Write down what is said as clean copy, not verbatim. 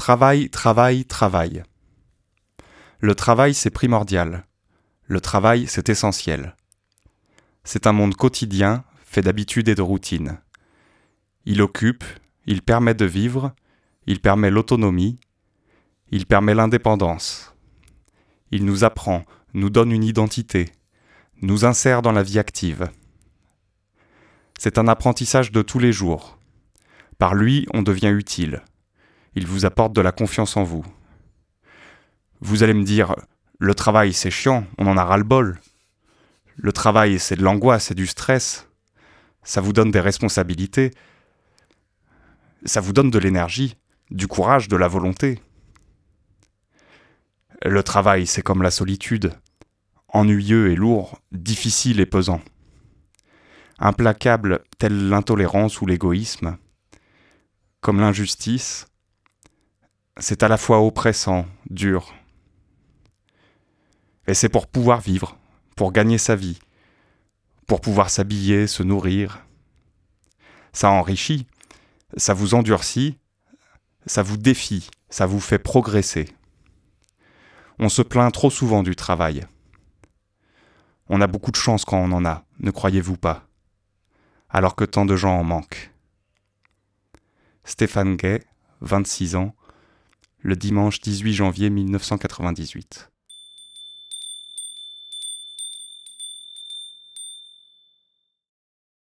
Travail, travail, travail. Le travail, c'est primordial. Le travail, c'est essentiel. C'est un monde quotidien, fait d'habitudes et de routines. Il occupe, il permet de vivre, il permet l'autonomie, il permet l'indépendance. Il nous apprend, nous donne une identité, nous insère dans la vie active. C'est un apprentissage de tous les jours. Par lui, on devient utile. Il vous apporte de la confiance en vous. Vous allez me dire, le travail c'est chiant, on en a ras-le-bol. Le travail c'est de l'angoisse, c'est du stress. Ça vous donne des responsabilités. Ça vous donne de l'énergie, du courage, de la volonté. Le travail c'est comme la solitude. Ennuyeux et lourd, difficile et pesant. Implacable tel l'intolérance ou l'égoïsme. Comme l'injustice, c'est à la fois oppressant, dur. Et c'est pour pouvoir vivre, pour gagner sa vie, pour pouvoir s'habiller, se nourrir. Ça enrichit, ça vous endurcit, ça vous défie, ça vous fait progresser. On se plaint trop souvent du travail. On a beaucoup de chance quand on en a, ne croyez-vous pas, alors que tant de gens en manquent. Stéphane Gay, 26 ans, le dimanche 18 janvier 1998.